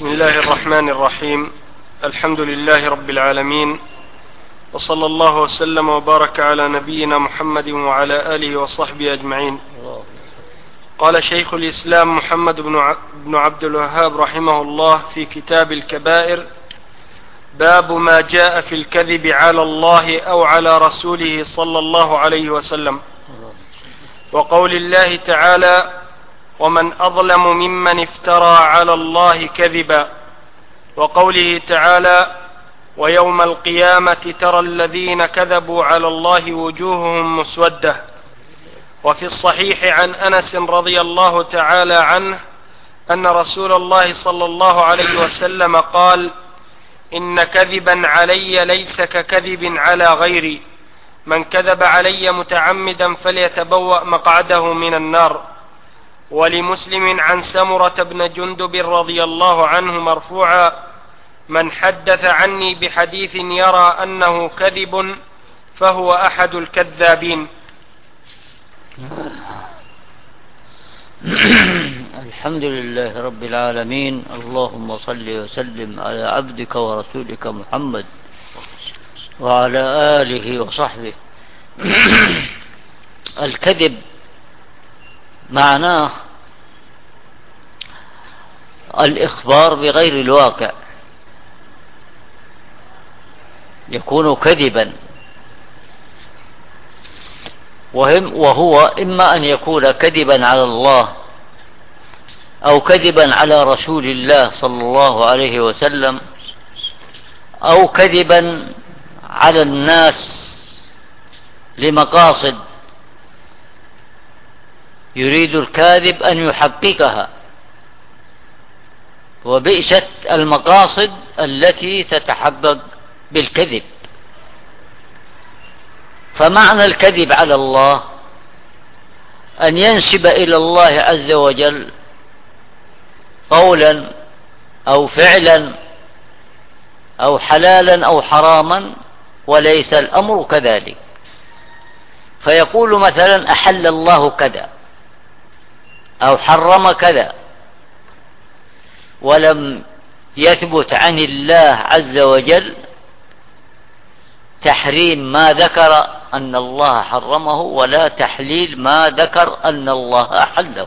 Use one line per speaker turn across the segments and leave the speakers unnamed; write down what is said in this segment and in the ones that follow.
بسم الله الرحمن الرحيم. الحمد لله رب العالمين، وصلى الله وسلم وبارك على نبينا محمد وعلى آله وصحبه أجمعين. قال شيخ الإسلام محمد بن عبد الوهاب رحمه الله في كتاب الكبائر: باب ما جاء في الكذب على الله أو على رسوله صلى الله عليه وسلم، وقول الله تعالى: ومن أظلم ممن افترى على الله كذبا، وقوله تعالى: ويوم القيامة ترى الذين كذبوا على الله وجوههم مسودة. وفي الصحيح عن أنس رضي الله تعالى عنه أن رسول الله صلى الله عليه وسلم قال: إن كذبا علي ليس ككذب على غيري، من كذب علي متعمدا فليتبوأ مقعده من النار. ولمسلم عن سمرة بن جندب رضي الله عنه مرفوعا: من حدث عني بحديث يرى أنه كذب فهو أحد الكذابين.
الحمد لله رب العالمين، اللهم صل وسلم على عبدك ورسولك محمد وعلى آله وصحبه. الكذب معناه الإخبار بغير الواقع، يكون كذبا، وهو إما أن يكون كذبا على الله أو كذبا على رسول الله صلى الله عليه وسلم أو كذبا على الناس لمقاصد يريد الكاذب أن يحققها، وبئست المقاصد التي تتحقق بالكذب. فمعنى الكذب على الله أن ينسب إلى الله عز وجل قولا أو فعلا أو حلالا أو حراما وليس الأمر كذلك، فيقول مثلا: أحل الله كذا أو حرم كذا، ولم يثبت عن الله عز وجل تحريم ما ذكر أن الله حرمه ولا تحليل ما ذكر أن الله أحله،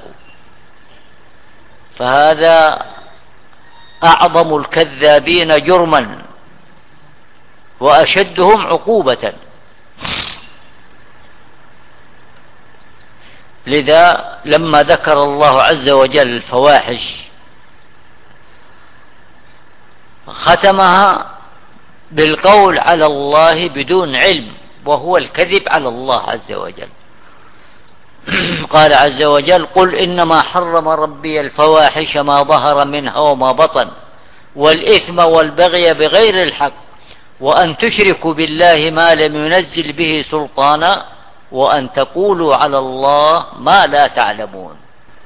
فهذا أعظم الكذابين جرما وأشدهم عقوبة. لذا لما ذكر الله عز وجل الفواحش ختمها بالقول على الله بدون علم، وهو الكذب على الله عز وجل. قال عز وجل: قل إنما حرم ربي الفواحش ما ظهر منها وما بطن والإثم والبغي بغير الحق وأن تشركوا بالله ما لم ينزل به سلطانا وأن تقولوا على الله ما لا تعلمون.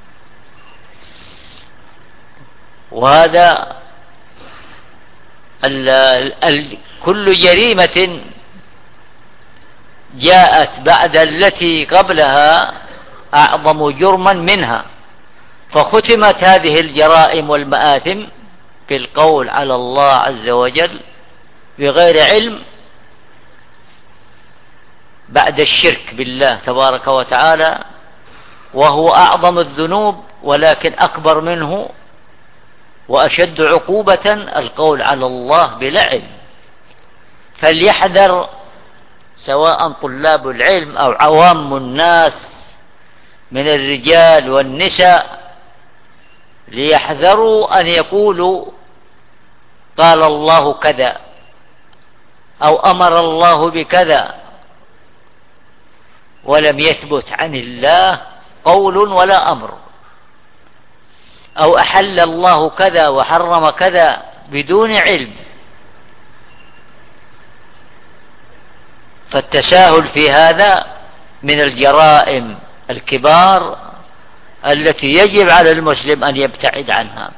وهذا كل جريمة جاءت بعد التي قبلها أعظم جرما منها، فختمت هذه الجرائم والمآثم بالقول على الله عز وجل بغير علم بعد الشرك بالله تبارك وتعالى، وهو أعظم الذنوب ولكن أكبر منه وأشد عقوبة القول على الله بلا علم. فليحذر سواء طلاب العلم أو عوام الناس من الرجال والنساء، ليحذروا أن يقولوا قال الله كذا أو أمر الله بكذا ولم يثبت عن الله قول ولا أمر، أو أحل الله كذا وحرم كذا بدون علم. فالتساهل في هذا من الجرائم الكبار التي يجب على المسلم أن يبتعد عنها.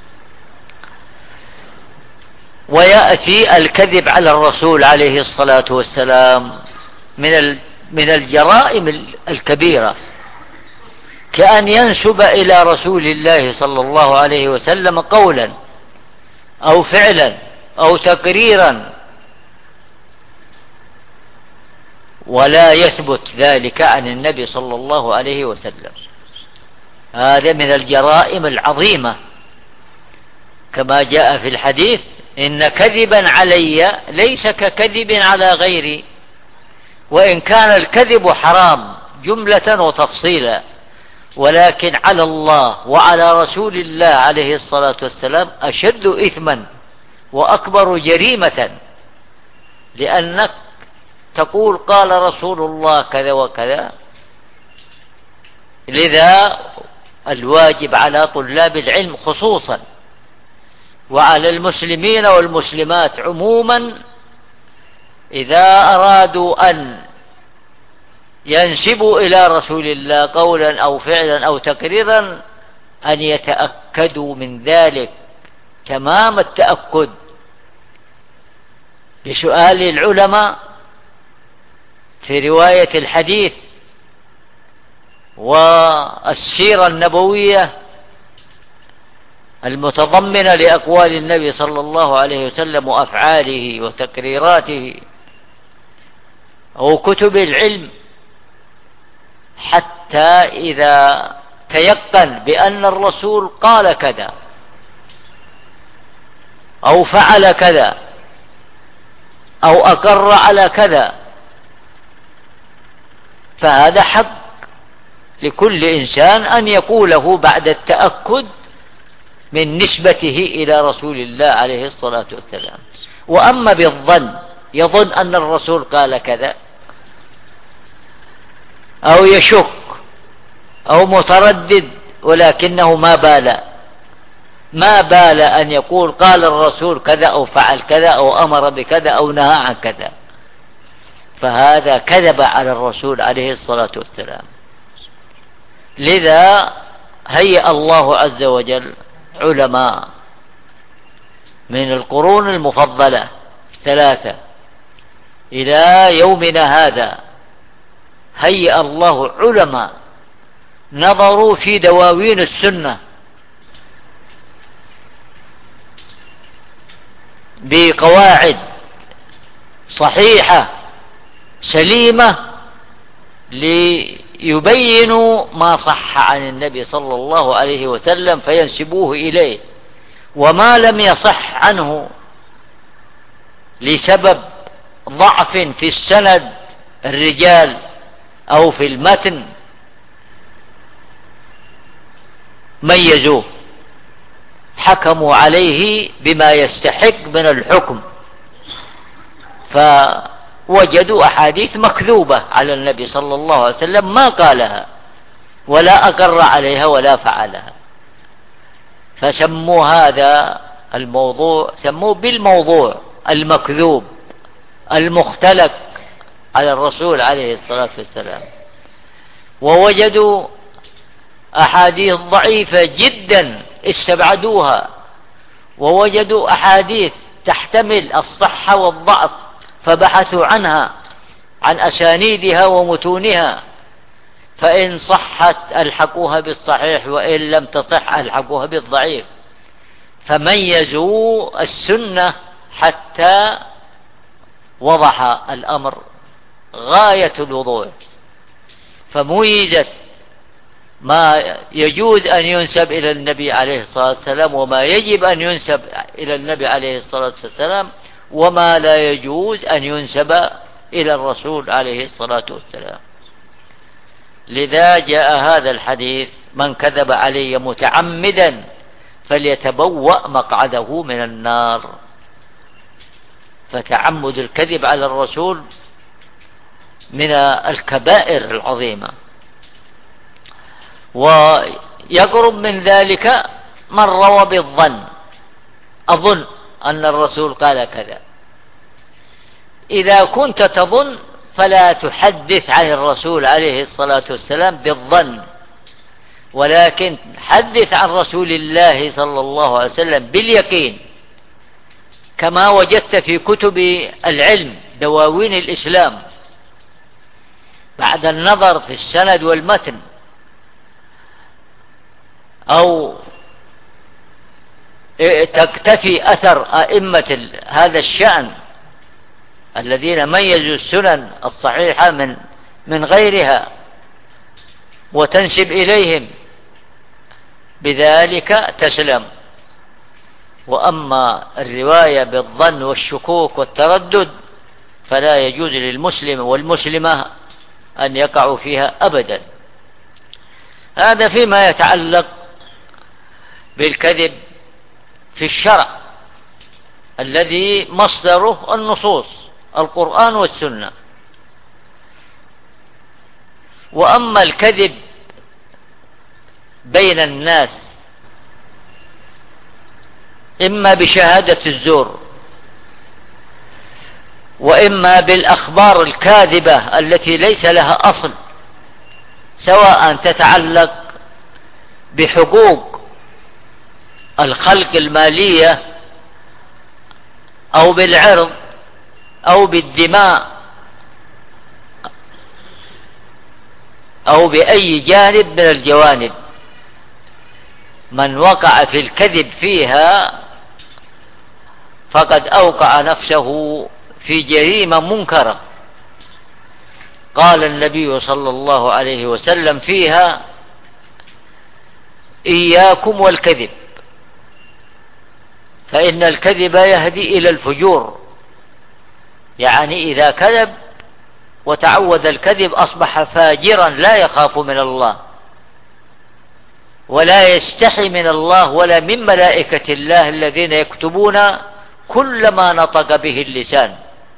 ويأتي الكذب على الرسول عليه الصلاة والسلام من الجرائم الكبيرة، كأن ينسب إلى رسول الله صلى الله عليه وسلم قولا أو فعلا أو تقريرا، ولا يثبت ذلك عن النبي صلى الله عليه وسلم. هذا من الجرائم العظيمة، كما جاء في الحديث: إن كذبا علي ليس ككذب على غيري، وإن كان الكذب حرام جملة وتفصيلا، ولكن على الله وعلى رسول الله عليه الصلاة والسلام أشد إثما وأكبر جريمة، لأنك تقول قال رسول الله كذا وكذا. لذا الواجب على طلاب العلم خصوصا، وعلى المسلمين والمسلمات عموما، إذا أرادوا أن ينسبوا إلى رسول الله قولا أو فعلا أو تقريرا، أن يتأكدوا من ذلك تمام التأكد بسؤال العلماء في رواية الحديث والسيرة النبوية المتضمنة لأقوال النبي صلى الله عليه وسلم وأفعاله وتقريراته، أو كتب العلم، حتى إذا تيقن بأن الرسول قال كذا أو فعل كذا أو أقر على كذا، فهذا حق لكل إنسان أن يقوله بعد التأكد من نسبته إلى رسول الله عليه الصلاة والسلام. وأما بالظن، يظن أن الرسول قال كذا، أو يشك أو متردد ولكنه ما بال أن يقول قال الرسول كذا أو فعل كذا أو أمر بكذا أو نهى عن كذا، فهذا كذب على الرسول عليه الصلاة والسلام. لذا هيأ الله عز وجل علماء من القرون المفضلة 3 إلى يومنا هذا، هيأ الله علماء نظروا في دواوين السنة بقواعد صحيحة سليمة ليبينوا ما صح عن النبي صلى الله عليه وسلم فينسبوه إليه، وما لم يصح عنه لسبب ضعف في السند الرجال أو في المتن ميزوه، حكموا عليه بما يستحق من الحكم، فوجدوا أحاديث مكذوبة على النبي صلى الله عليه وسلم ما قالها ولا أقر عليها ولا فعلها، فسموا هذا الموضوع، سموه بالموضوع المكذوب المختلق على الرسول عليه الصلاة والسلام. ووجدوا أحاديث ضعيفة جدا استبعدوها، ووجدوا أحاديث تحتمل الصحة والضعف فبحثوا عنها، عن أسانيدها ومتونها، فإن صحت ألحقوها بالصحيح، وإن لم تصح ألحقوها بالضعيف، فميزوا السنة حتى وضح الأمر غاية الوضوح، فميزت ما يجوز أن ينسب إلى النبي عليه الصلاة والسلام، وما يجب أن ينسب إلى النبي عليه الصلاة والسلام، وما لا يجوز أن ينسب إلى الرسول عليه الصلاة والسلام. لذا جاء هذا الحديث: من كذب علي متعمدا فليتبوأ مقعده من النار. فتعمد الكذب على الرسول من الكبائر العظيمة. ويقرب من ذلك من روى بالظن، أظن أن الرسول قال كذا. إذا كنت تظن فلا تحدث عن الرسول عليه الصلاة والسلام بالظن، ولكن حدث عن رسول الله صلى الله عليه وسلم باليقين، كما وجدت في كتب العلم دواوين الإسلام بعد النظر في السند والمتن، أو تكتفي أثر أئمة هذا الشأن الذين ميزوا السنن الصحيحة من غيرها وتنسب إليهم، بذلك تسلم. وأما الرواية بالظن والشكوك والتردد فلا يجوز للمسلم والمسلمة أن يقعوا فيها أبدا. هذا فيما يتعلق بالكذب في الشرع الذي مصدره النصوص القرآن والسنة. وأما الكذب بين الناس إما بشهادة الزور وإما بالأخبار الكاذبة التي ليس لها أصل، سواء تتعلق بحقوق الخلق المالية أو بالعرض أو بالدماء أو بأي جانب من الجوانب. من وقع في الكذب فيها فقد أوقع نفسه في جريمة منكرة. قال النبي صلى الله عليه وسلم فيها: إياكم والكذب فإن الكذب يهدي إلى الفجور. يعني إذا كذب وتعود الكذب أصبح فاجرا لا يخاف من الله ولا يستحي من الله ولا من ملائكة الله الذين يكتبون كل ما نطق به اللسان.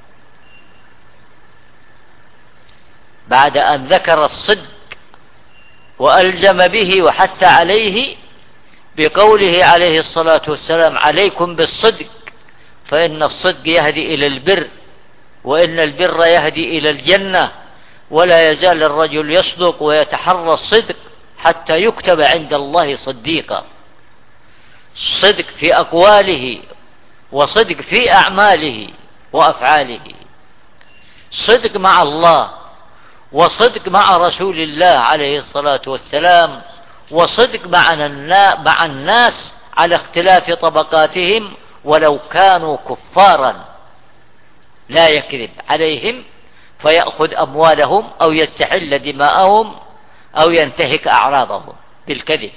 بعد أن ذكر الصدق وألزم به وحث عليه بقوله عليه الصلاة والسلام: عليكم بالصدق فإن الصدق يهدي إلى البر وإن البر يهدي إلى الجنة، ولا يزال الرجل يصدق ويتحرى الصدق حتى يكتب عند الله صديقا. صدق في أقواله وصدق في أعماله وأفعاله، صدق مع الله وصدق مع رسول الله عليه الصلاة والسلام، وصدق مع الناس على اختلاف طبقاتهم ولو كانوا كفارا، لا يكذب عليهم فيأخذ أموالهم أو يستحل دماءهم أو ينتهك أعراضهم بالكذب.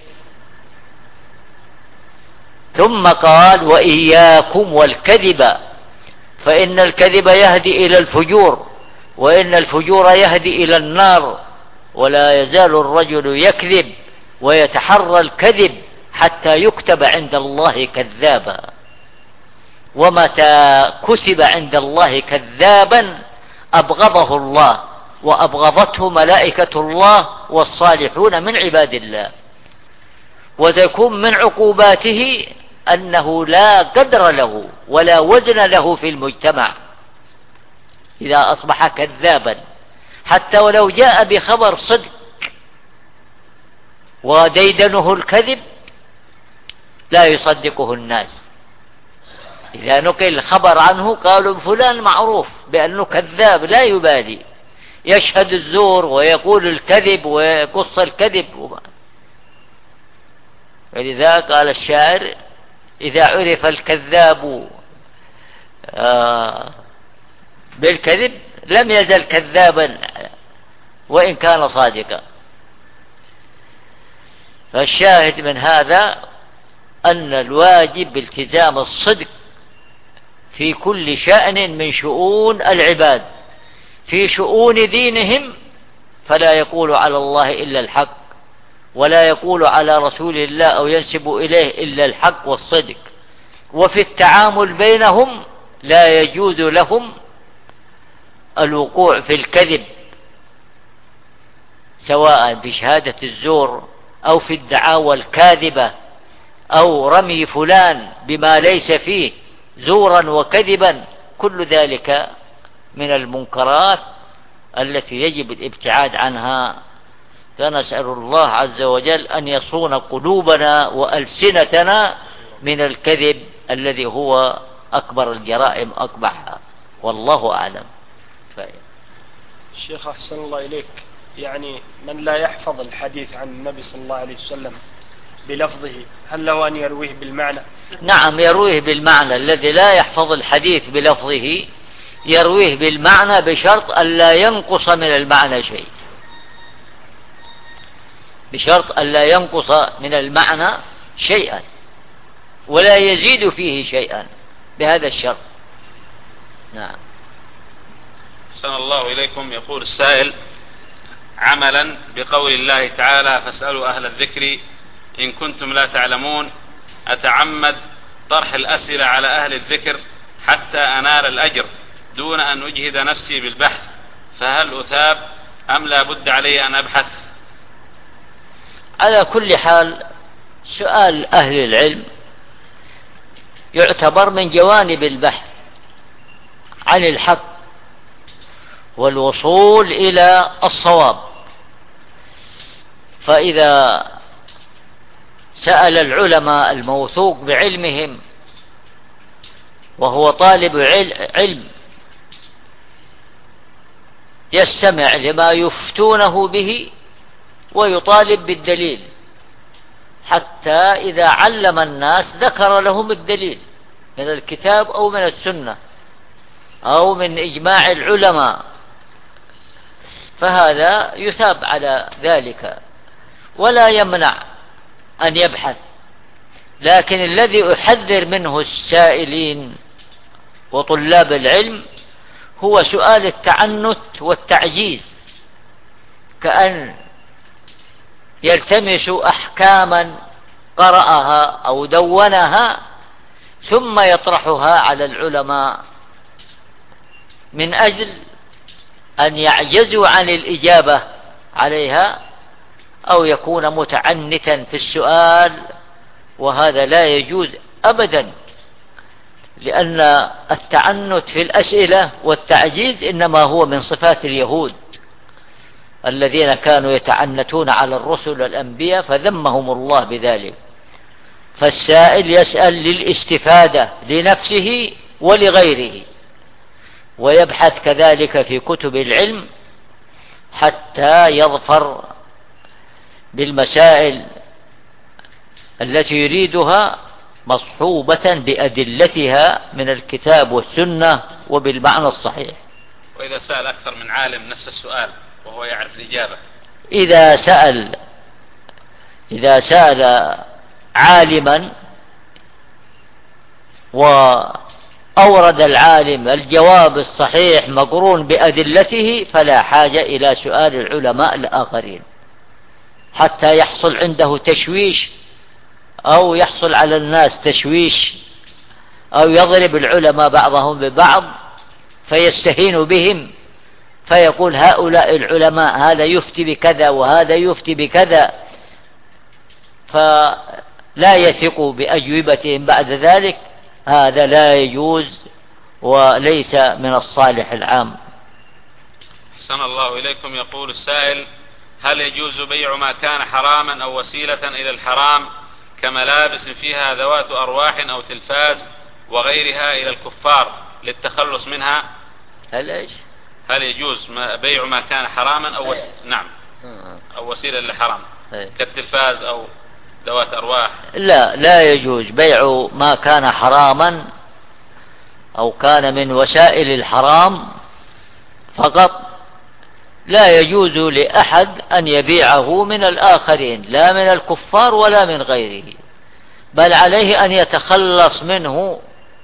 ثم قال: وإياكم والكذب فإن الكذب يهدي إلى الفجور وإن الفجور يهدي إلى النار، ولا يزال الرجل يكذب ويتحرى الكذب حتى يكتب عند الله كذابا. ومتى كتب عند الله كذابا أبغضه الله وأبغضته ملائكة الله والصالحون من عباد الله. وتكون من عقوباته أنه لا قدر له ولا وزن له في المجتمع إذا أصبح كذابا، حتى ولو جاء بخبر صدق وديدنه الكذب لا يصدقه الناس. إذا نقل الخبر عنه قالوا فلان معروف بأنه كذاب لا يبالي، يشهد الزور ويقول الكذب ويقص الكذب. ولذا قال الشاعر: إذا عرف الكذاب بالكذب لم يزل كذابا وإن كان صادقا. فالشاهد من هذا أن الواجب بالتزام الصدق في كل شأن من شؤون العباد. في شؤون دينهم فلا يقول على الله إلا الحق، ولا يقول على رسول الله أو ينسب إليه إلا الحق والصدق. وفي التعامل بينهم لا يجوز لهم الوقوع في الكذب، سواء بشهادة الزور أو في الدعاوى الكاذبة أو رمي فلان بما ليس فيه زورا وكذبا. كل ذلك من المنكرات التي يجب الابتعاد عنها. فنسأل الله عز وجل أن يصون قلوبنا وألسنتنا من الكذب الذي هو أكبر الجرائم أقبحها، والله أعلم.
الشيخ أحسن الله إليك، يعني من لا يحفظ الحديث عن النبي صلى الله عليه وسلم بلفظه، هل له أن يرويه بالمعنى؟
نعم، يرويه بالمعنى. الذي لا يحفظ الحديث بلفظه يرويه بالمعنى بشرط أن لا ينقص من المعنى شيء، بشرط أن لا ينقص من المعنى شيئا ولا يزيد فيه شيئا، بهذا الشرط. نعم.
أحسن الله إليكم. يقول السائل: عملا بقول الله تعالى: فاسألوا أهل الذكر إن كنتم لا تعلمون، أتعمد طرح الأسئلة على أهل الذكر حتى أنال الأجر دون أن أجهد نفسي بالبحث، فهل أثاب أم لا بد علي أن أبحث؟
على كل حال، سؤال أهل العلم يعتبر من جوانب البحث عن الحق والوصول إلى الصواب. فإذا سأل العلماء الموثوق بعلمهم وهو طالب علم يستمع لما يفتونه به ويطالب بالدليل، حتى إذا علم الناس ذكر لهم الدليل من الكتاب أو من السنة أو من إجماع العلماء، فهذا يثاب على ذلك ولا يمنع أن يبحث. لكن الذي أحذر منه السائلين وطلاب العلم هو سؤال التعنت والتعجيز، كأن يلتمس أحكاما قرأها أو دونها ثم يطرحها على العلماء من أجل أن يعجزوا عن الإجابة عليها، أو يكون متعنتا في السؤال، وهذا لا يجوز أبدا، لأن التعنت في الأسئلة والتعجيز إنما هو من صفات اليهود الذين كانوا يتعنتون على الرسل والأنبياء فذمهم الله بذلك. فالسائل يسأل للاستفادة لنفسه ولغيره، ويبحث كذلك في كتب العلم حتى يظفر بالمسائل التي يريدها مصحوبة بأدلتها من الكتاب والسنة وبالمعنى الصحيح.
وإذا سأل أكثر من عالم نفس السؤال وهو يعرف الإجابة، إذا سأل عالما وأورد العالم الجواب الصحيح مقرون بأدلته فلا حاجة إلى سؤال العلماء الآخرين حتى يحصل عنده تشويش أو يحصل على الناس تشويش أو يضرب العلماء بعضهم ببعض فيستهين بهم، فيقول هؤلاء العلماء هذا يفتي بكذا وهذا يفتي بكذا، فلا يثق بأجوبتهم بعد ذلك. هذا لا يجوز وليس من الصالح العام. أحسن الله إليكم. يقول السائل: هل يجوز بيع ما كان حراما أو وسيلة إلى الحرام كملابس فيها ذوات أرواح أو تلفاز وغيرها إلى الكفار للتخلص منها؟ هل يجوز بيع ما كان حراما أو نعم أو وسيلة للحرام كالتلفاز أو ذوات أرواح؟
لا يجوز بيع ما كان حراما أو كان من وسائل الحرام فقط. لا يجوز لأحد أن يبيعه من الآخرين، لا من الكفار ولا من غيره، بل عليه أن يتخلص منه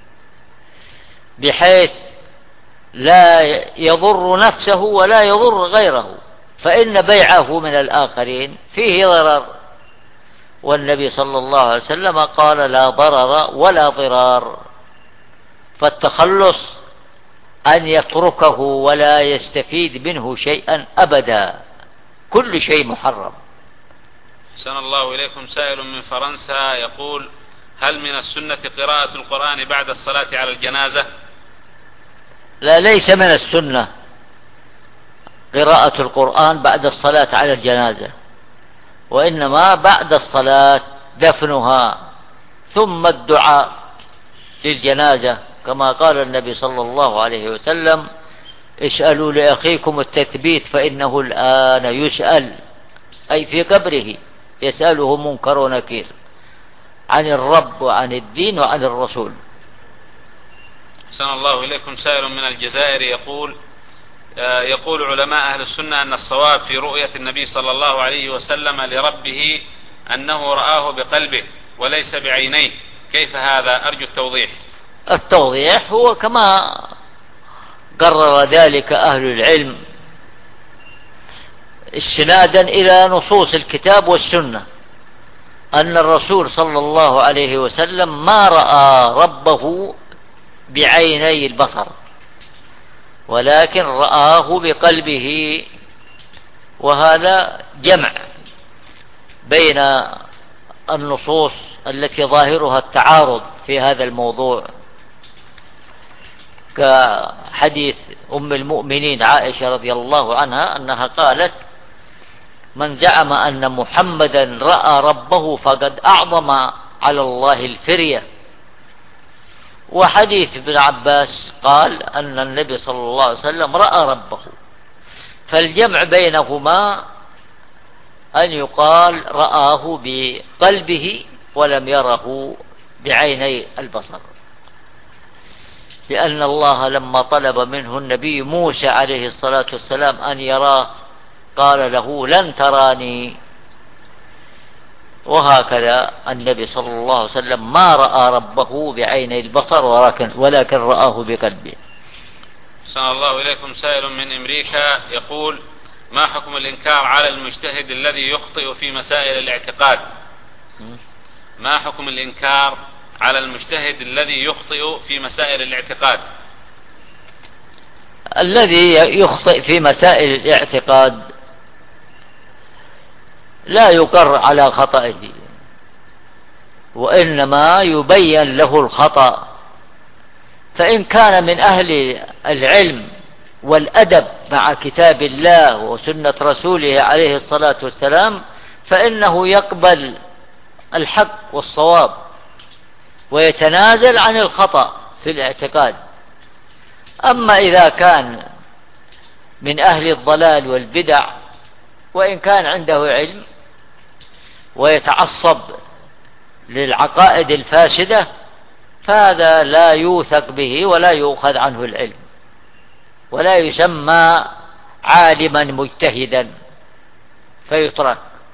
بحيث لا يضر نفسه ولا يضر غيره، فإن بيعه من الآخرين فيه ضرر، والنبي صلى الله عليه وسلم قال: لا ضرر ولا ضرار. فالتخلص أن يتركه ولا يستفيد منه شيئا أبدا، كل شيء محرم.
أحسن الله إليكم. سائل من فرنسا يقول: هل من السنة قراءة القرآن بعد الصلاة على الجنازة؟
لا، ليس من السنة قراءة القرآن بعد الصلاة على الجنازة، وإنما بعد الصلاة دفنها ثم الدعاء للجنازة، كما قال النبي صلى الله عليه وسلم: اسألوا لأخيكم التثبيت فإنه الآن يسأل، أي في قبره. يسأله منكر ونكير عن الرب وعن الدين وعن الرسول.
أحسن الله إليكم. سائل من الجزائر يقول علماء أهل السنة أن الصواب في رؤية النبي صلى الله عليه وسلم لربه أنه رآه بقلبه وليس بعينيه، كيف هذا؟ أرجو التوضيح.
التوضيح هو كما قرر ذلك أهل العلم استنادا إلى نصوص الكتاب والسنة، أن الرسول صلى الله عليه وسلم ما رأى ربه بعيني البصر، ولكن رآه بقلبه. وهذا جمع بين النصوص التي ظاهرها التعارض في هذا الموضوع، كحديث أم المؤمنين عائشة رضي الله عنها أنها قالت: من زعم أن محمدا رأى ربه فقد أعظم على الله الفرية. وحديث ابن عباس قال أن النبي صلى الله عليه وسلم رأى ربه، فالجمع بينهما أن يقال رآه بقلبه ولم يره بعيني البصر، لأن الله لما طلب منه النبي موسى عليه الصلاة والسلام أن يراه قال له: لن تراني. وهكذا النبي صلى الله عليه وسلم ما رأى ربه بعيني البصر ولكن رآه بقلبه.
أحسن الله إليكم. سائل من أمريكا يقول: ما حكم الإنكار على المجتهد الذي يخطئ في مسائل الاعتقاد؟ ما حكم الإنكار على المجتهد الذي يخطئ في مسائل الاعتقاد؟
الذي يخطئ في مسائل الاعتقاد لا يقر على خطئه، وإنما يبين له الخطأ. فإن كان من أهل العلم والأدب مع كتاب الله وسنة رسوله عليه الصلاة والسلام فإنه يقبل الحق والصواب ويتنازل عن الخطأ في الاعتقاد. أما إذا كان من أهل الضلال والبدع وإن كان عنده علم ويتعصب للعقائد الفاسدة فهذا لا يوثق به ولا يؤخذ عنه العلم ولا يسمى عالما مجتهدا فيترك.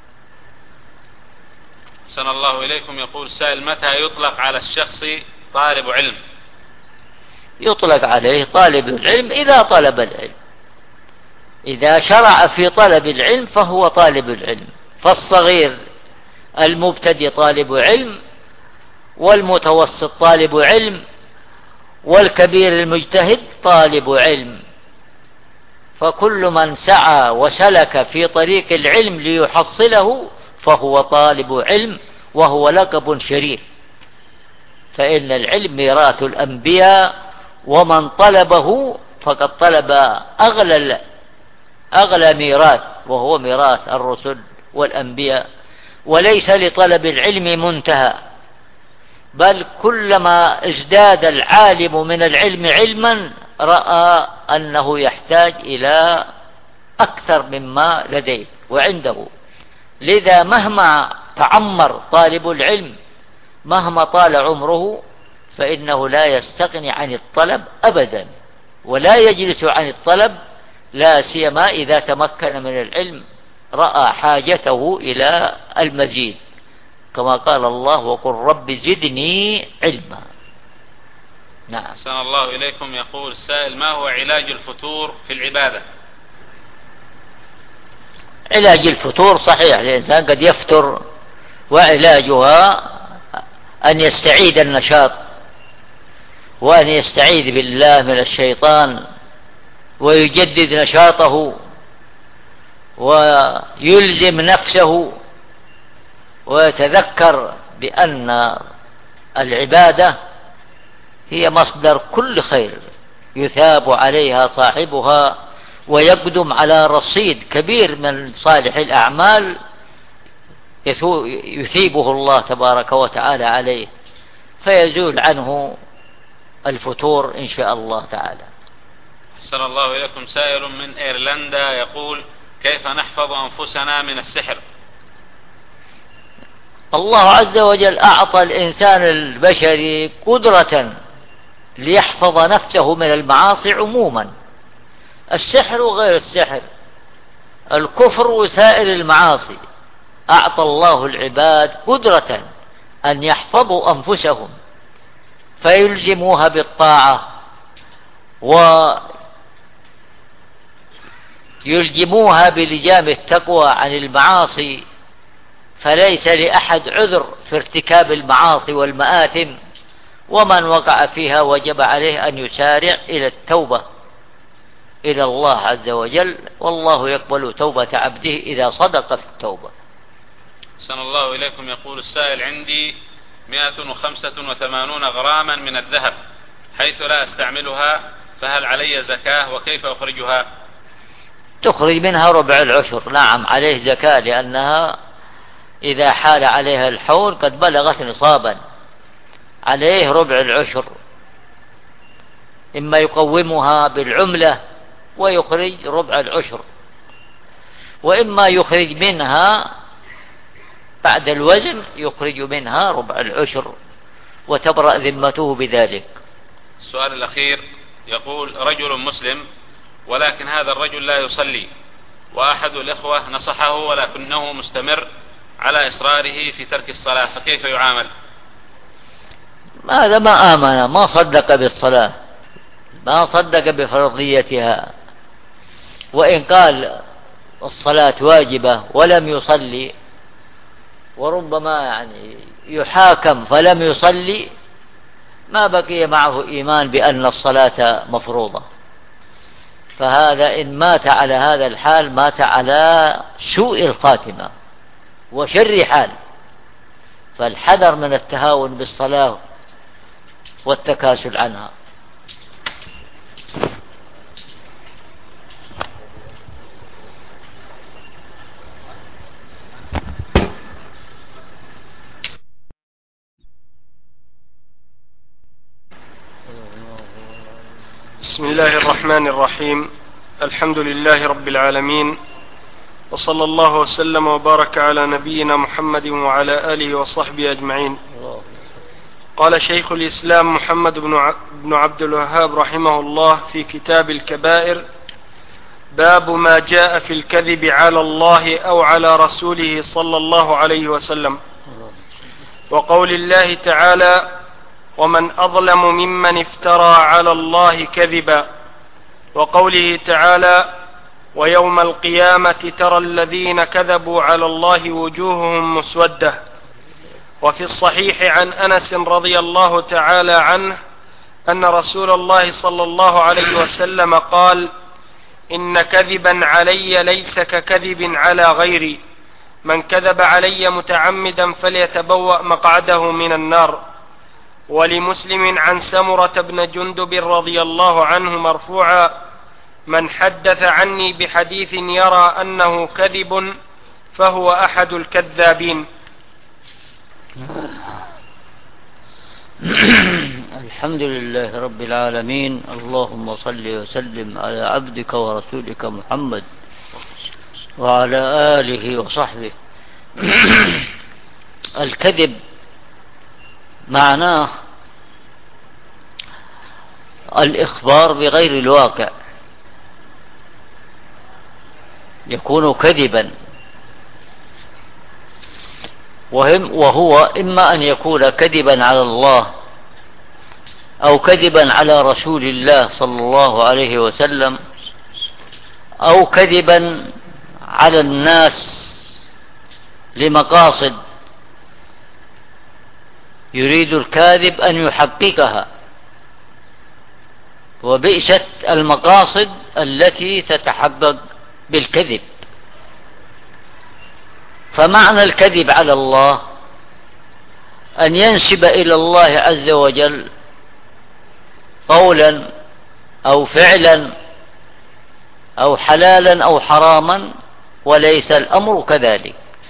أحسن الله إليكم. يقول السائل: متى يطلق على الشخص طالب علم؟
يطلق عليه طالب العلم إذا طلب العلم، إذا شرع في طلب العلم فهو طالب العلم. فالصغير المبتدئ طالب علم، والمتوسط طالب علم، والكبير المجتهد طالب علم. فكل من سعى وسلك في طريق العلم ليحصله فهو طالب علم، وهو لقب شريف، فإن العلم ميراث الأنبياء، ومن طلبه فقد طلب أغلى ميراث وهو ميراث الرسل والأنبياء. وليس لطلب العلم منتهى، بل كلما ازداد العالم من العلم علما رأى أنه يحتاج إلى أكثر مما لديه وعنده. لذا مهما تعمر طالب العلم مهما طال عمره فإنه لا يستغني عن الطلب أبدا، ولا يجلس عن الطلب، لا سيما إذا تمكن من العلم رأى حاجته إلى المزيد، كما قال الله: وقل رب زدني علما.
نعم. أحسن الله إليكم. يقول السائل: ما هو علاج الفتور في العبادة؟
علاج الفتور صحيح، الإنسان قد يفتر، وعلاجها أن يستعيد النشاط وأن يستعيذ بالله من الشيطان ويجدد نشاطه ويلزم نفسه ويتذكر بأن العبادة هي مصدر كل خير يثاب عليها صاحبها، ويقدم على رصيد كبير من صالح الأعمال يثيبه الله تبارك وتعالى عليه، فيزول عنه الفتور إن شاء الله تعالى.
أحسن الله إليكم. سائل من إيرلندا يقول: كيف نحفظ أنفسنا من السحر؟
الله عز وجل أعطى الإنسان البشري قدرة ليحفظ نفسه من المعاصي عموما، السحر وغير السحر، الكفر وسائر المعاصي. أعطى الله العباد قدرة أن يحفظوا أنفسهم فيلزموها بالطاعة ويلزموها بلجام التقوى عن المعاصي، فليس لأحد عذر في ارتكاب المعاصي والمآثم، ومن وقع فيها وجب عليه أن يسارع إلى التوبة إلى الله عز وجل، والله يقبل توبة عبده إذا صدق في التوبة.
أحسن الله إليكم. يقول السائل: عندي 185 غراما من الذهب حيث لا أستعملها، فهل علي زكاة وكيف أخرجها؟
تخرج منها ربع العشر. نعم عليه زكاة، لأنها إذا حال عليها الحول قد بلغت نصابا، عليه ربع العشر، إما يقومها بالعملة ويخرج ربع العشر، وإما يخرج منها بعد الوزن يخرج منها ربع العشر وتبرأ ذمته بذلك.
السؤال الأخير يقول: رجل مسلم ولكن هذا الرجل لا يصلي، وأحد الإخوة نصحه ولكنه مستمر على إصراره في ترك الصلاة، فكيف يعامل؟
هذا ما آمن، ما صدق بالصلاة، ما صدق بفرضيتها، وإن قال الصلاة واجبة ولم يصلي، وربما يحاكم فلم يصلي، ما بقي معه إيمان بأن الصلاة مفروضة. فهذا إن مات على هذا الحال مات على سوء الخاتمة وشر حال، فالحذر من التهاون بالصلاة والتكاسل عنها.
بسم الله الرحمن الرحيم. الحمد لله رب العالمين، وصلى الله وسلم وبارك على نبينا محمد وعلى آله وصحبه أجمعين. قال شيخ الإسلام محمد بن عبد الوهاب رحمه الله في كتاب الكبائر: باب ما جاء في الكذب على الله أو على رسوله صلى الله عليه وسلم، وقول الله تعالى: ومن أظلم ممن افترى على الله كذبا، وقوله تعالى: ويوم القيامة ترى الذين كذبوا على الله وجوههم مسودة. وفي الصحيح عن أنس رضي الله تعالى عنه أن رسول الله صلى الله عليه وسلم قال: إن كذبا علي ليس ككذب على غيري، من كذب علي متعمدا فليتبوأ مقعده من النار. ولمسلم عن سمرة بن جندب رضي الله عنه مرفوعا: من حدث عني بحديث يرى أنه كذب فهو أحد الكذابين.
الحمد لله رب العالمين، اللهم صل وسلم على عبدك ورسولك محمد وعلى آله وصحبه. الكذب معناه الإخبار بغير الواقع، يكون كذبا، وهو إما أن يكون كذبا على الله أو كذبا على رسول الله صلى الله عليه وسلم، أو كذبا على الناس لمقاصد يريد الكاذب أن يحققها، وبئست المقاصد التي تتحقق بالكذب. فمعنى الكذب على الله أن ينسب إلى الله عز وجل قولا أو فعلا أو حلالا أو حراما وليس الأمر كذلك،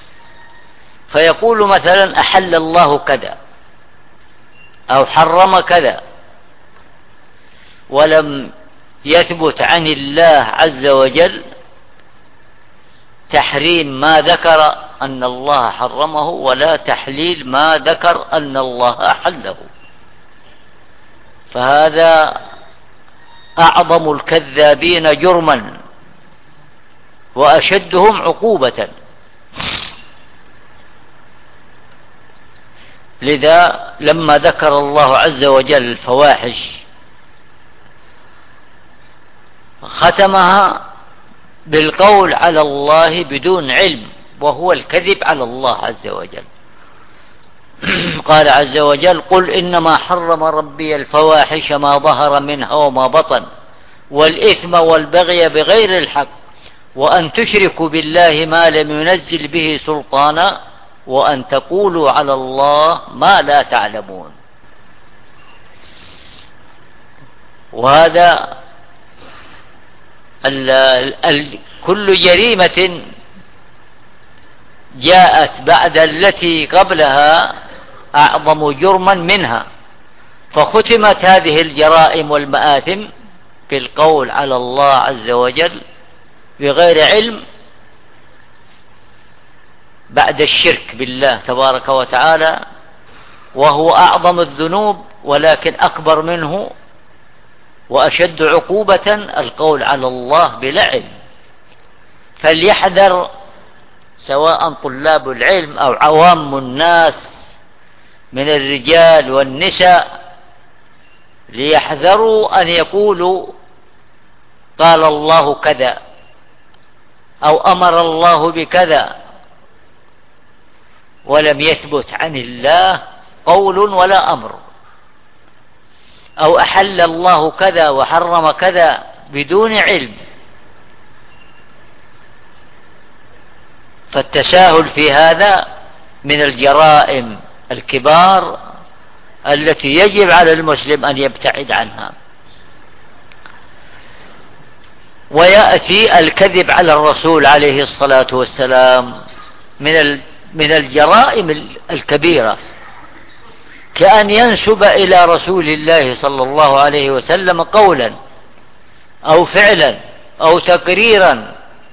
فيقول مثلا: أحل الله كذا أو حرم كذا، ولم يثبت عن الله عز وجل تحريم ما ذكر أن الله حرمه ولا تحليل ما ذكر أن الله أحله، فهذا أعظم الكذابين جرما وأشدهم عقوبة. لذا لما ذكر الله عز وجل الفواحش ختمها بالقول على الله بدون علم، وهو الكذب على الله عز وجل. قال عز وجل: قل إنما حرم ربي الفواحش ما ظهر منها وما بطن والإثم والبغي بغير الحق وأن تشركوا بالله ما لم ينزل به سلطانا وأن تقولوا على الله ما لا تعلمون. وهذا كل جريمة جاءت بعد التي قبلها أعظم جرما منها، فختمت هذه الجرائم والمآثم بالقول على الله عز وجل بغير علم بعد الشرك بالله تبارك وتعالى، وهو أعظم الذنوب ولكن أكبر منه وأشد عقوبة القول على الله بلا علم. فليحذر سواء طلاب العلم أو عوام الناس من الرجال والنساء، ليحذروا أن يقولوا قال الله كذا أو أمر الله بكذا ولم يثبت عن الله قول ولا أمر، أو أحل الله كذا وحرم كذا بدون علم. فالتساهل في هذا من الجرائم الكبار التي يجب على المسلم أن يبتعد عنها. ويأتي الكذب على الرسول عليه الصلاة والسلام من الجرائم الكبيرة، كأن ينسب إلى رسول الله صلى الله عليه وسلم قولا أو فعلا أو تقريرا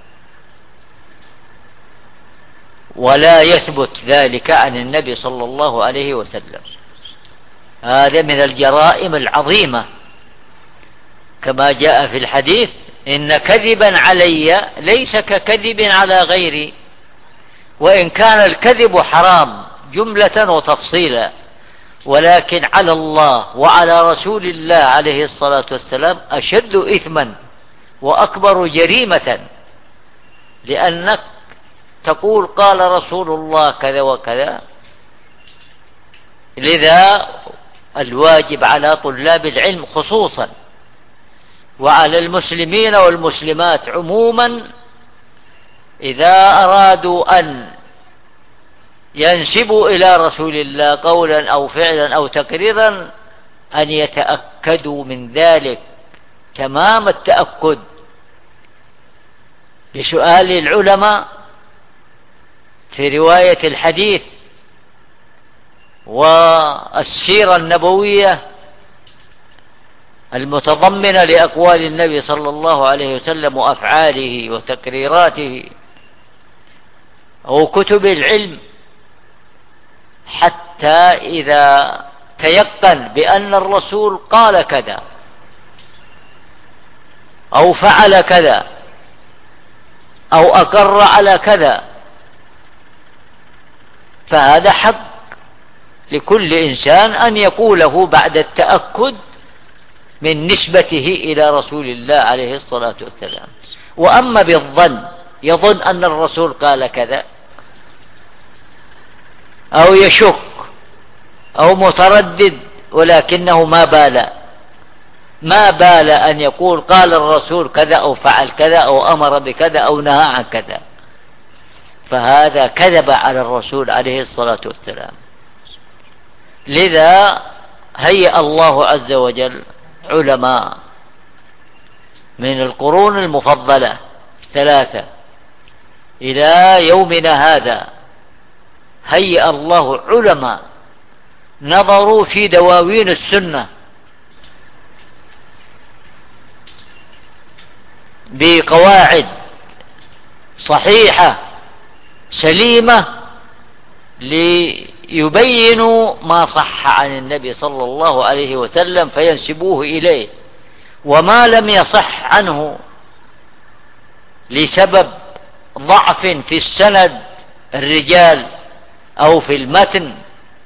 ولا يثبت ذلك عن النبي صلى الله عليه وسلم. هذا من الجرائم العظيمة، كما جاء في الحديث: إن كذبا علي ليس ككذب على غيري. وإن كان الكذب حرام جملة وتفصيلا، ولكن على الله وعلى رسول الله عليه الصلاة والسلام أشد إثما وأكبر جريمة، لأنك تقول قال رسول الله كذا وكذا. لذا الواجب على طلاب العلم خصوصا وعلى المسلمين والمسلمات عموما، إذا أرادوا أن ينسبوا إلى رسول الله قولا أو فعلا أو تقريرا أن يتأكدوا من ذلك تمام التأكد بسؤال العلماء في رواية الحديث والسيرة النبوية المتضمنة لأقوال النبي صلى الله عليه وسلم وأفعاله وتقريراته، أو كتب العلم، حتى إذا تيقن بأن الرسول قال كذا أو فعل كذا أو أقر على كذا، فهذا حق لكل إنسان أن يقوله بعد التأكد من نسبته إلى رسول الله عليه الصلاة والسلام. وأما بالظن، يظن أن الرسول قال كذا أو يشك أو متردد ولكنه ما بال أن يقول قال الرسول كذا أو فعل كذا أو أمر بكذا أو نهى عن كذا، فهذا كذب على الرسول عليه الصلاة والسلام. لذا هيأ الله عز وجل علماء من القرون المفضلة 3 إلى يومنا هذا، هيأ الله علماء نظروا في دواوين السنة بقواعد صحيحة سليمة ليبينوا ما صح عن النبي صلى الله عليه وسلم فينسبوه إليه، وما لم يصح عنه لسبب ضعف في السند الرجال أو في المتن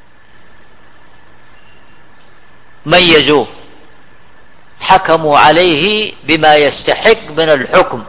ميزوه، حكموا عليه بما يستحق من الحكم،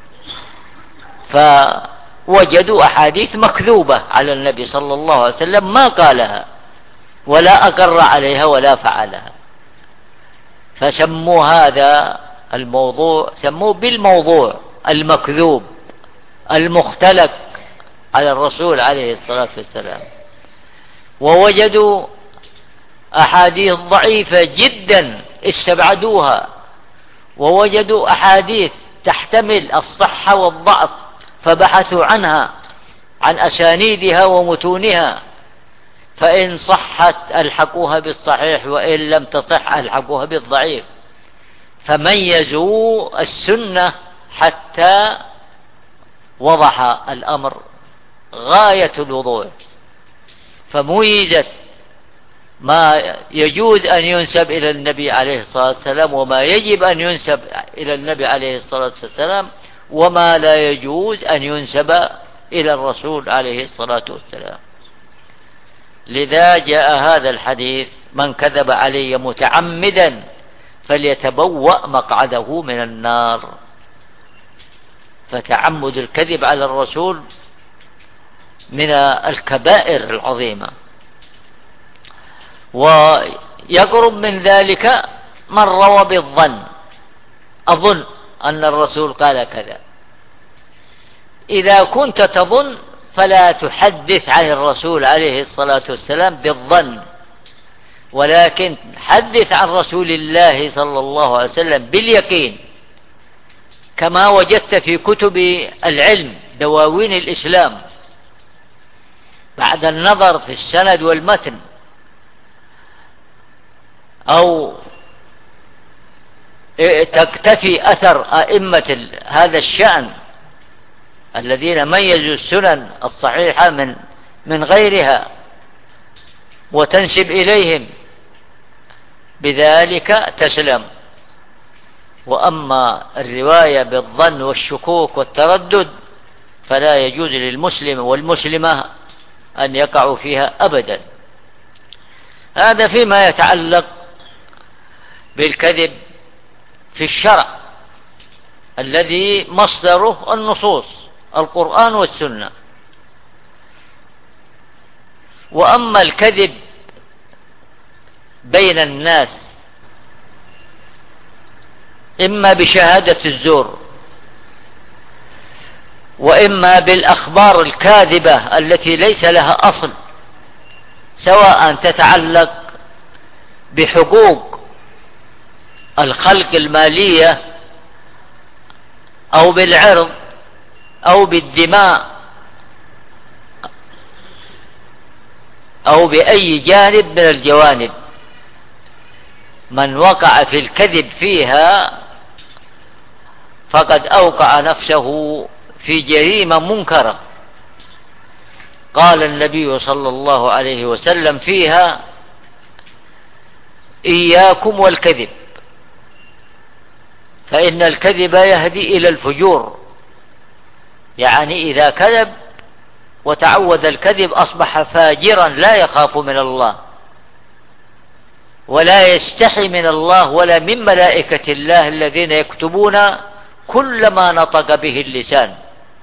فوجدوا أحاديث مكذوبة على النبي صلى الله عليه وسلم ما قالها ولا أقر عليها ولا فعلها، فسموا هذا الموضوع، سموه بالموضوع المكذوب المختلق على الرسول عليه الصلاة والسلام. ووجدوا أحاديث ضعيفة جدا استبعدوها، ووجدوا أحاديث تحتمل الصحة والضعف فبحثوا عنها، عن أسانيدها ومتونها، فإن صحت ألحقوها بالصحيح وإن لم تصح ألحقوها بالضعيف، فميزوا السنة حتى وضح الأمر غاية الوضوح، فميزت ما يجوز أن ينسب إلى النبي عليه الصلاة والسلام وما يجب أن ينسب إلى النبي عليه الصلاة والسلام وما لا يجوز أن ينسب إلى الرسول عليه الصلاة والسلام. لذا جاء هذا الحديث: من كذب علي متعمدا فليتبوأ مقعده من النار. فتعمد الكذب على الرسول من الكبائر العظيمة. ويقرب من ذلك من روى بالظن، أظن أن الرسول قال كذا. إذا كنت تظن فلا تحدث عن الرسول عليه الصلاة والسلام بالظن، ولكن حدث عن رسول الله صلى الله عليه وسلم باليقين، كما وجدت في كتب العلم دواوين الإسلام بعد النظر في السند والمتن، أو تكتفي أثر أئمة هذا الشأن الذين ميزوا السنن الصحيحة من غيرها وتنسب إليهم، بذلك تسلم. وأما الرواية بالظن والشكوك والتردد فلا يجوز للمسلم والمسلمة أن يقعوا فيها أبدا. هذا فيما يتعلق بالكذب في الشرع الذي مصدره النصوص القرآن والسنة. وأما الكذب بين الناس إما بشهادة الزور وإما بالأخبار الكاذبة التي ليس لها أصل، سواء تتعلق بحقوق الخلق المالية أو بالعرض أو بالدماء أو بأي جانب من الجوانب. من وقع في الكذب فيها فقد أوقع نفسه في جريمة منكرة. قال النبي صلى الله عليه وسلم فيها: إياكم والكذب، فإن الكذب يهدي إلى الفجور. يعني إذا كذب وتعود الكذب أصبح فاجرا لا يخاف من الله ولا يستحي من الله ولا من ملائكة الله الذين يكتبون كل ما نطق به اللسان.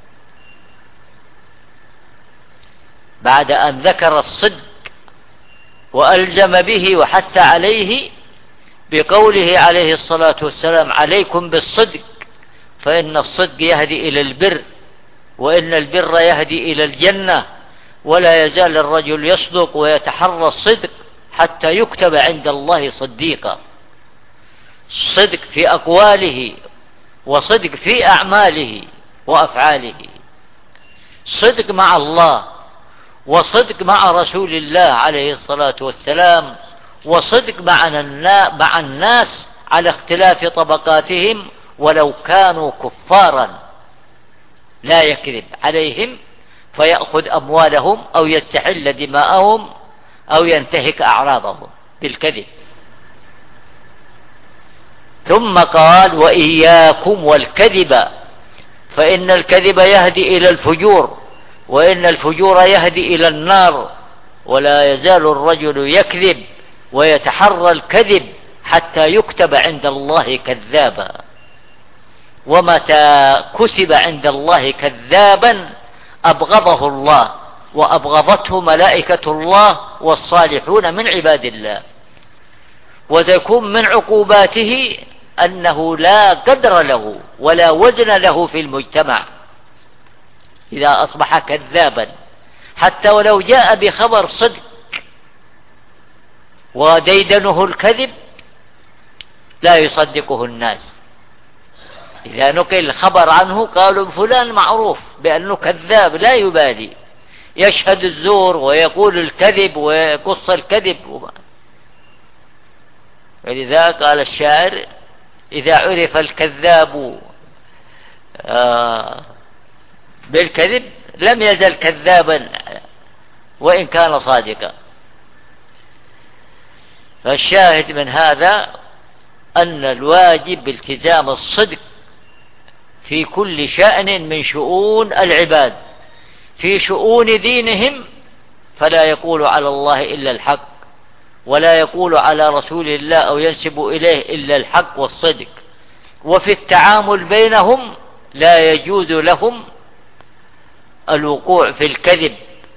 بعد أن ذكر الصدق وألزم به وحث عليه بقوله عليه الصلاة والسلام: عليكم بالصدق فإن الصدق يهدي إلى البر وإن البر يهدي إلى الجنة، ولا يزال الرجل يصدق ويتحرى الصدق حتى يكتب عند الله صديقا. صدق في أقواله وصدق في أعماله وأفعاله، صدق مع الله وصدق مع رسول الله عليه الصلاة والسلام، وصدق مع الناس على اختلاف طبقاتهم ولو كانوا كفارا، لا يكذب عليهم فيأخذ أموالهم أو يستحل دماءهم أو ينتهك أعراضهم بالكذب. ثم قال وإياكم والكذب فإن الكذب يهدي إلى الفجور وإن الفجور يهدي إلى النار ولا يزال الرجل يكذب ويتحرى الكذب حتى يكتب عند الله كذابا ومتى كتب عند الله كذابا أبغضه الله وأبغضته ملائكة الله والصالحون من عباد الله. وتكون من عقوباته أنه لا قدر له ولا وزن له في المجتمع إذا أصبح كذابا، حتى ولو جاء بخبر صدق وديدنه الكذب لا يصدقه الناس. إذا نقل الخبر عنه قالوا فلان معروف بأنه كذاب لا يبالي، يشهد الزور ويقول الكذب ويقص الكذب. ولذا قال الشاعر إذا عرف الكذاب بالكذب لم يزل كذابا وإن كان صادقا. فالشاهد من هذا أن الواجب بالتزام الصدق في كل شأن من شؤون العباد. في شؤون دينهم فلا يقول على الله إلا الحق ولا يقول على رسول الله أو ينسب إليه إلا الحق والصدق. وفي التعامل بينهم لا يجوز لهم الوقوع في الكذب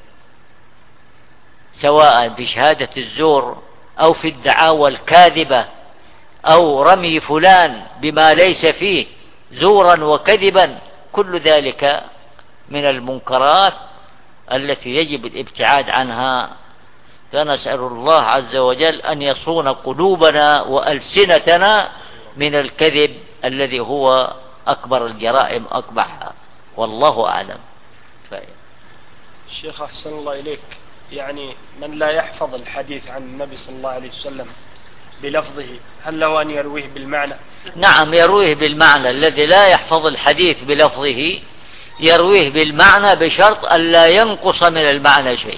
سواء بشهادة الزور أو في الدعاوى الكاذبة أو رمي فلان بما ليس فيه زورا وكذبا. كل ذلك من المنكرات التي يجب الابتعاد عنها. فنسأل الله عز وجل أن يصون قلوبنا وألسنتنا من الكذب الذي هو أكبر الجرائم أقبحها، والله أعلم.
الشيخ أحسن الله إليك، يعني من لا يحفظ الحديث عن النبي صلى الله عليه وسلم بلفظه هل له أن يرويه بالمعنى؟
نعم يرويه بالمعنى. الذي لا يحفظ الحديث بلفظه يرويه بالمعنى بشرط أن لا ينقص من المعنى شيء،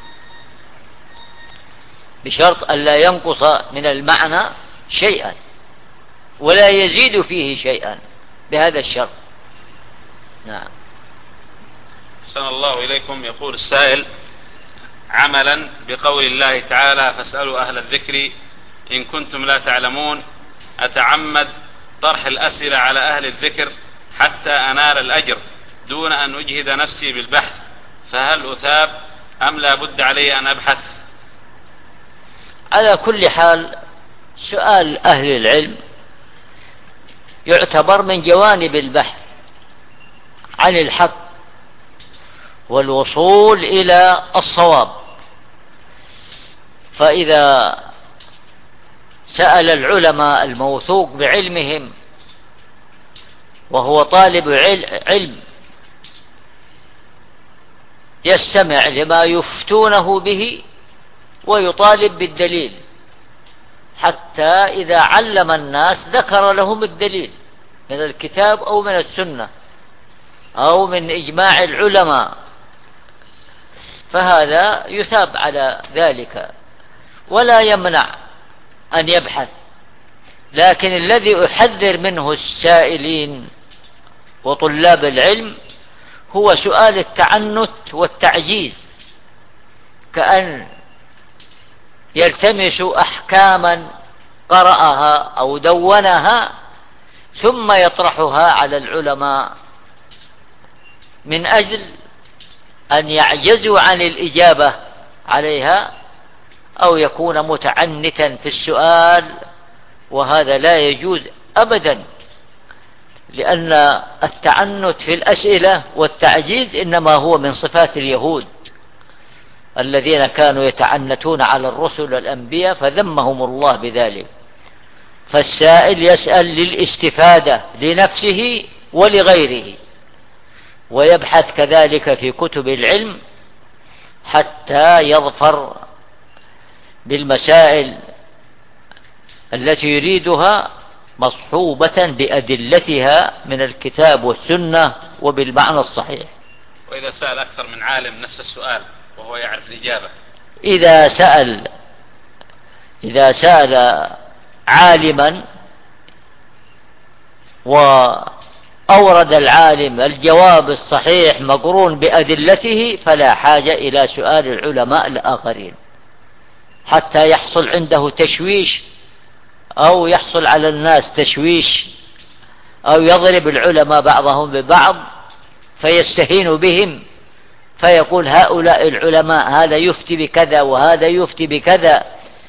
بشرط أن لا ينقص من المعنى شيئا ولا يزيد فيه شيئا بهذا الشرط. نعم.
أحسن الله إليكم. يقول السائل عملا بقول الله تعالى فاسألوا أهل الذكر إن كنتم لا تعلمون، أتعمد طرح الأسئلة على أهل الذكر حتى أنال الأجر دون أن أجهد نفسي بالبحث، فهل أثاب أم لا بد علي أن أبحث؟
على كل حال سؤال أهل العلم يعتبر من جوانب البحث عن الحق والوصول إلى الصواب. فإذا سأل العلماء الموثوق بعلمهم وهو طالب علم يستمع لما يفتونه به ويطالب بالدليل، حتى إذا علم الناس ذكر لهم الدليل من الكتاب أو من السنة أو من إجماع العلماء، فهذا يثاب على ذلك ولا يمنع أن يبحث. لكن الذي أحذر منه السائلين وطلاب العلم هو سؤال التعنت والتعجيز، كأن يلتمس أحكاما قرأها أو دونها ثم يطرحها على العلماء من أجل أن يعجزوا عن الإجابة عليها أو يكون متعنتا في السؤال، وهذا لا يجوز أبدا، لأن التعنت في الأسئلة والتعجيز إنما هو من صفات اليهود الذين كانوا يتعنتون على الرسل والأنبياء فذمهم الله بذلك. فالسائل يسأل للاستفادة لنفسه ولغيره، ويبحث كذلك في كتب العلم حتى يظفر بالمسائل التي يريدها مصحوبة بأدلتها من الكتاب والسنة وبالمعنى الصحيح،
وإذا سأل أكثر من عالم نفس السؤال وهو يعرف الإجابة؟
إذا سأل عالما وأورد العالم الجواب الصحيح مقرون بأدلته فلا حاجة إلى سؤال العلماء الآخرين حتى يحصل عنده تشويش أو يحصل على الناس تشويش أو يضرب العلماء بعضهم ببعض فيستهين بهم فيقول هؤلاء العلماء هذا يفتي بكذا وهذا يفتي بكذا،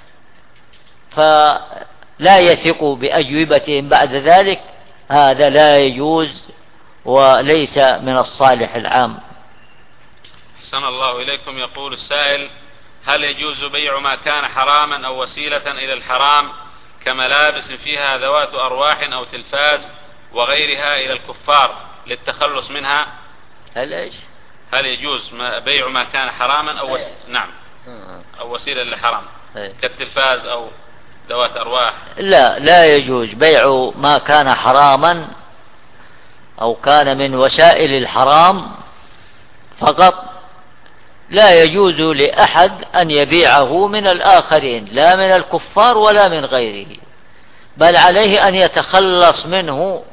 فلا يثق بأجوبتهم بعد ذلك. هذا لا يجوز وليس من الصالح العام.
أحسن الله إليكم. يقول السائل: هل يجوز بيع ما كان حراما أو وسيلة إلى الحرام كملابس فيها ذوات أرواح أو تلفاز وغيرها إلى الكفار للتخلص منها؟ هل يجوز بيع ما كان حراما أو نعم أو وسيلة للحرام كالتلفاز أو ذوات أرواح؟
لا يجوز بيع ما كان حراما أو كان من وسائل الحرام فقط. لا يجوز لأحد أن يبيعه من الآخرين، لا من الكفار ولا من غيره، بل عليه أن يتخلص منه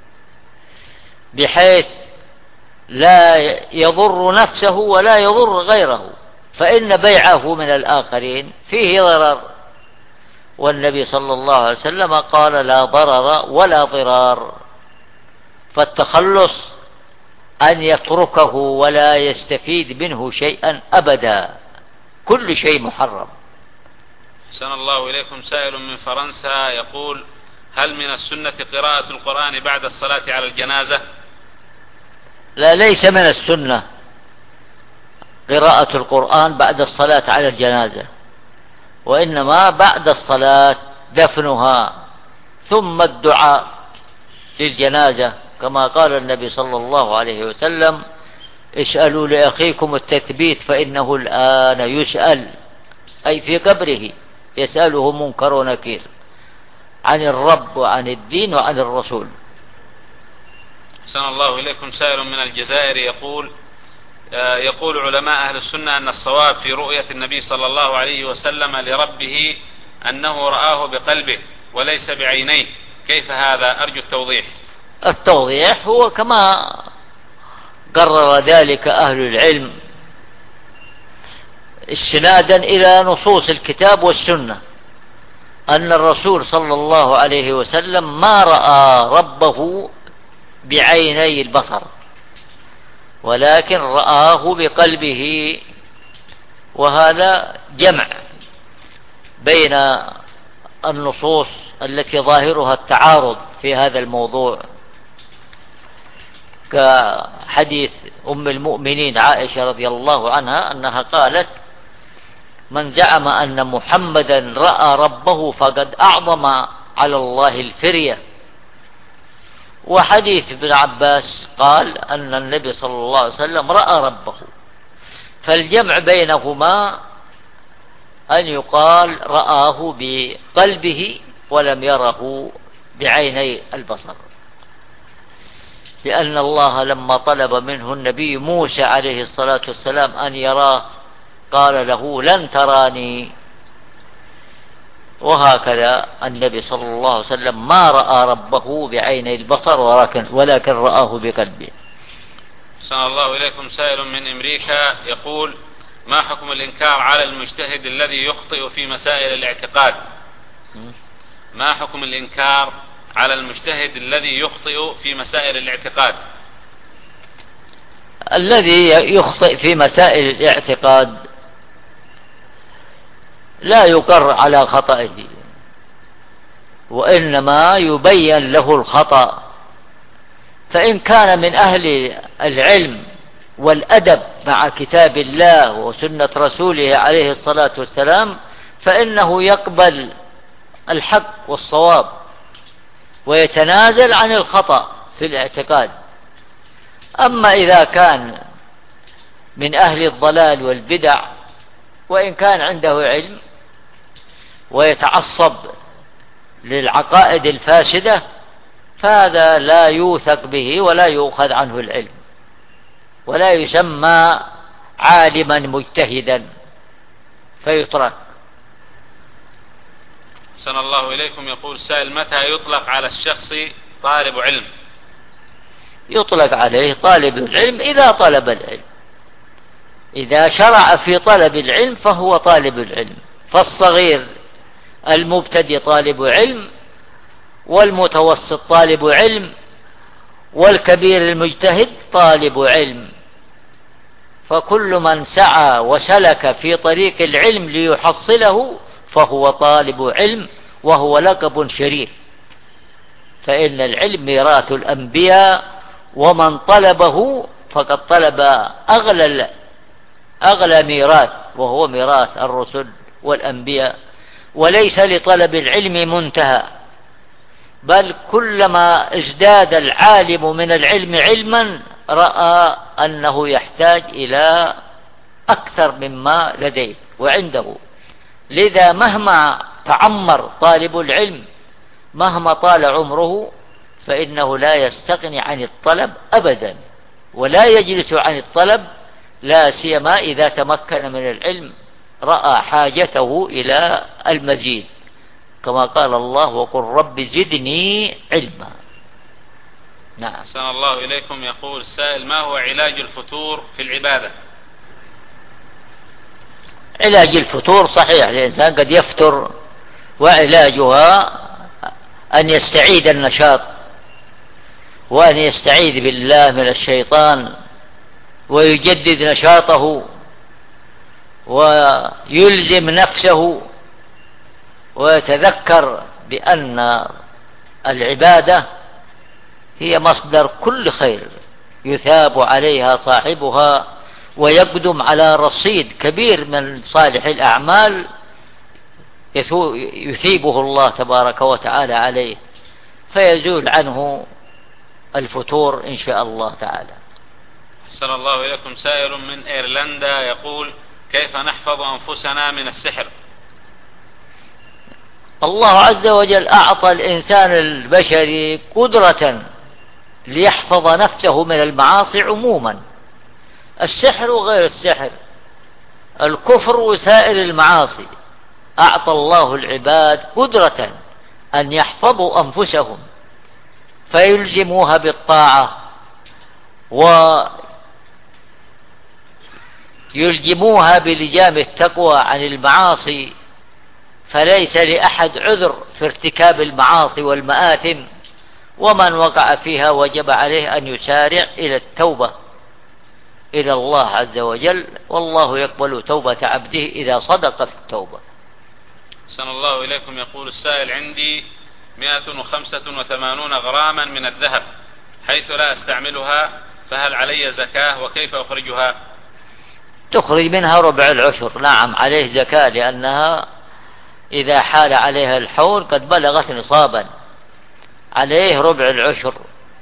بحيث لا يضر نفسه ولا يضر غيره، فإن بيعه من الآخرين فيه ضرر، والنبي صلى الله عليه وسلم قال: لا ضرر ولا ضرار. فالتخلص أن يتركه ولا يستفيد منه شيئا أبدا، كل شيء محرم.
أحسن الله إليكم. سائل من فرنسا يقول: هل من السنة قراءة القرآن بعد الصلاة على الجنازة؟
لا، ليس من السنة قراءة القرآن بعد الصلاة على الجنازة، وإنما بعد الصلاة دفنها ثم الدعاء للجنازة، كما قال النبي صلى الله عليه وسلم: اسألوا لأخيكم التثبيت فإنه الآن يسأل، أي في قبره يسأله منكر ونكير عن الرب وعن الدين وعن الرسول.
أحسن الله إليكم. سائل من الجزائر يقول علماء أهل السنة أن الصواب في رؤية النبي صلى الله عليه وسلم لربه أنه رآه بقلبه وليس بعينيه، كيف هذا؟ أرجو التوضيح.
التوضيح هو كما قرر ذلك أهل العلم استنادا إلى نصوص الكتاب والسنة، أن الرسول صلى الله عليه وسلم ما رأى ربه بعيني البصر، ولكن رآه بقلبه، وهذا جمع بين النصوص التي ظاهرها التعارض في هذا الموضوع، كحديث أم المؤمنين عائشة رضي الله عنها أنها قالت: من زعم أن محمدا رأى ربه فقد أعظم على الله الفرية. وحديث ابن عباس قال أن النبي صلى الله عليه وسلم رأى ربه، فالجمع بينهما أن يقال رآه بقلبه ولم يره بعيني البصر، لأن الله لما طلب منه النبي موسى عليه الصلاة والسلام أن يراه قال له: لن تراني. وهكذا النبي صلى الله عليه وسلم ما رأى ربه بعيني البصر ولكن رآه بقلبه.
أحسن الله إليكم. سائل من أمريكا يقول: ما حكم الإنكار على المجتهد الذي يخطئ في مسائل الاعتقاد؟ ما حكم الإنكار على المجتهد الذي يخطئ في مسائل الاعتقاد؟
الذي يخطئ في مسائل الاعتقاد لا يقر على خطئه، وإنما يبين له الخطأ، فإن كان من أهل العلم والأدب مع كتاب الله وسنة رسوله عليه الصلاة والسلام فإنه يقبل الحق والصواب ويتنازل عن الخطأ في الاعتقاد. أما إذا كان من أهل الضلال والبدع وإن كان عنده علم ويتعصب للعقائد الفاسدة فهذا لا يوثق به ولا يؤخذ عنه العلم، ولا يسمى عالما مجتهدا فيترك.
أحسن الله إليكم. يقول السائل: متى يطلق على الشخص طالب علم؟
يطلق عليه طالب العلم إذا طلب العلم، إذا شرع في طلب العلم فهو طالب العلم. فالصغير المبتدئ طالب علم، والمتوسط طالب علم، والكبير المجتهد طالب علم. فكل من سعى وسلك في طريق العلم ليحصله فهو طالب علم، وهو لقب شريف، فإن العلم ميراث الأنبياء، ومن طلبه فقد طلب أغلى ميراث، وهو ميراث الرسل والأنبياء. وليس لطلب العلم منتهى، بل كلما ازداد العالم من العلم علما رأى أنه يحتاج إلى أكثر مما لديه وعنده. لذا مهما تعمر طالب العلم، مهما طال عمره، فإنه لا يستغني عن الطلب أبدا، ولا يجلس عن الطلب، لا سيما إذا تمكن من العلم رأى حاجته إلى المزيد، كما قال الله: وقل رب زدني علما. نعم.
أحسن الله إليكم. يقول السائل: ما هو علاج الفتور في العبادة؟
علاج الفتور صحيح، الإنسان قد يفتر، وعلاجها أن يستعيد النشاط، وأن يستعيذ بالله من الشيطان، ويجدد نشاطه، ويلزم نفسه، ويتذكر بأن العبادة هي مصدر كل خير يثاب عليها صاحبها، ويقدم على رصيد كبير من صالح الأعمال يثيبه الله تبارك وتعالى عليه، فيزول عنه الفتور إن شاء الله تعالى.
أحسن الله إليكم. سائل من إيرلندا يقول: كيف نحفظ أنفسنا من السحر؟
الله عز وجل أعطى الإنسان البشري قدرة ليحفظ نفسه من المعاصي عموما، السحر وغير السحر، الكفر وسائر المعاصي. أعطى الله العباد قدرة أن يحفظوا أنفسهم، فيلزموها بالطاعة، ويلزموها بلجام التقوى عن المعاصي، فليس لأحد عذر في ارتكاب المعاصي والمآثم، ومن وقع فيها وجب عليه أن يسارع إلى التوبة إلى الله عز وجل، والله يقبل توبة عبده إذا صدق في التوبة.
أحسن الله إليكم. يقول السائل: عندي 185 غراما من الذهب حيث لا أستعملها، فهل علي زكاة وكيف أخرجها؟
تخرج منها ربع العشر. نعم، عليه زكاة، لأنها إذا حال عليها الحول قد بلغت نصابا، عليه ربع العشر،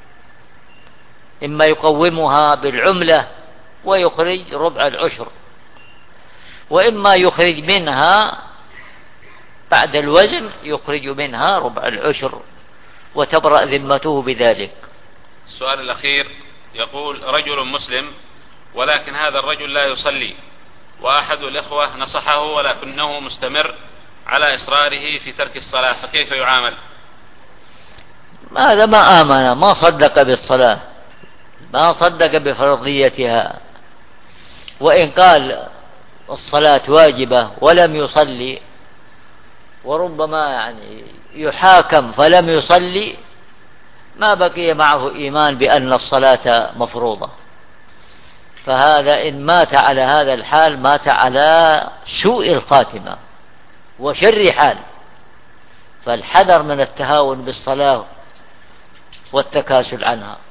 إما يقومها بالعملة ويخرج ربع العشر، وإما يخرج منها بعد الوزن، يخرج منها ربع العشر وتبرأ ذمته بذلك.
السؤال الأخير يقول: رجل مسلم ولكن هذا الرجل لا يصلي، وأحد الإخوة نصحه ولكنه مستمر على إصراره في ترك الصلاة، فكيف يعامل؟
هذا ما آمن، ما صدق بالصلاة، ما صدق بفرضيتها، وإن قال الصلاة واجبة ولم يصلي، وربما يحاكم فلم يصلي، ما بقي معه إيمان بأن الصلاة مفروضة. فهذا إن مات على هذا الحال مات على سوء الخاتمة وشر حال. فالحذر من التهاون بالصلاة والتكاسل عنها.